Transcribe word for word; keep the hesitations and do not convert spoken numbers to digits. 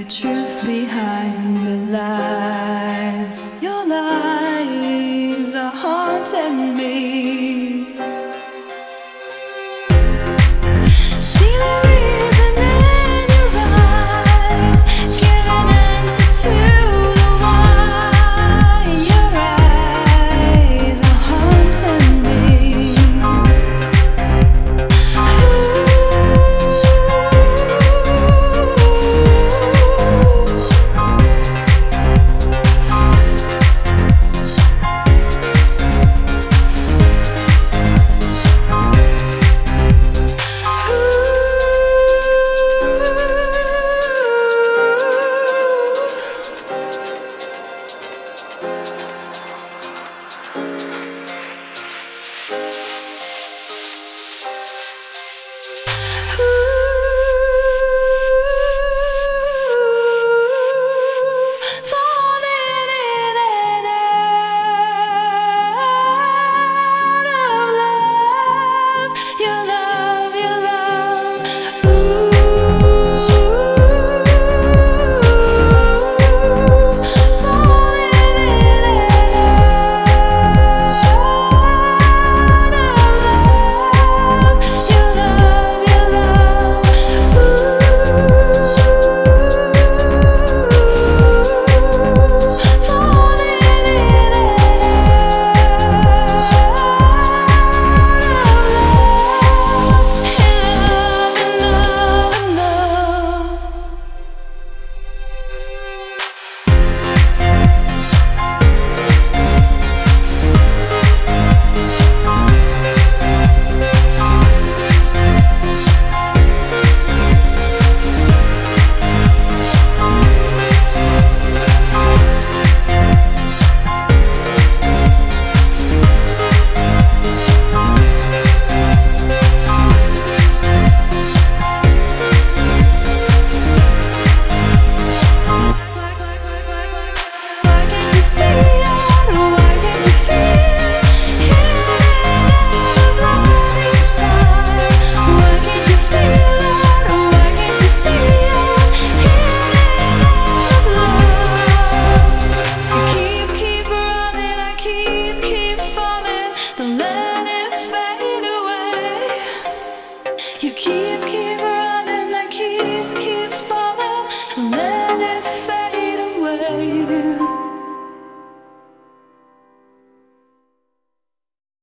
truth behind the lies. Your lies are haunting me. See the reason in your eyes, give an answer to the why. Your eyes are haunting me. You keep, keep running, I keep, keep falling, let it fade away.